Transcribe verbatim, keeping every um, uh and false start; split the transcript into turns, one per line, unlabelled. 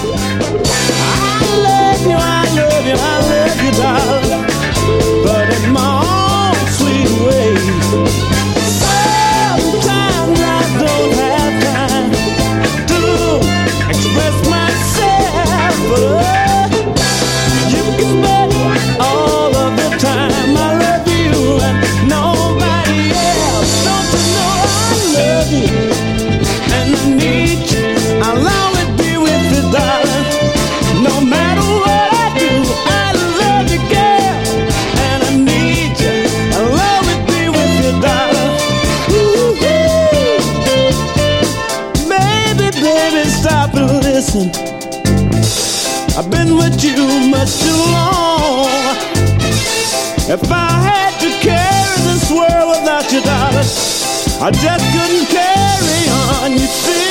I love you, I love you, I love you, darling, but in my own sweet way. Sometimes I don't have time to express myself, but you can bet all of the time I love you and nobody else. Don't you know I love you and I need you? I'll always be with you, darling. No matter what I do, I love you, girl, and I need you. I'll always be with you, darling. Ooh-hoo. Baby, baby, stop and listen. I've been with you much too long. If I had to carry this world without you, darling, I just couldn't carry on. You see,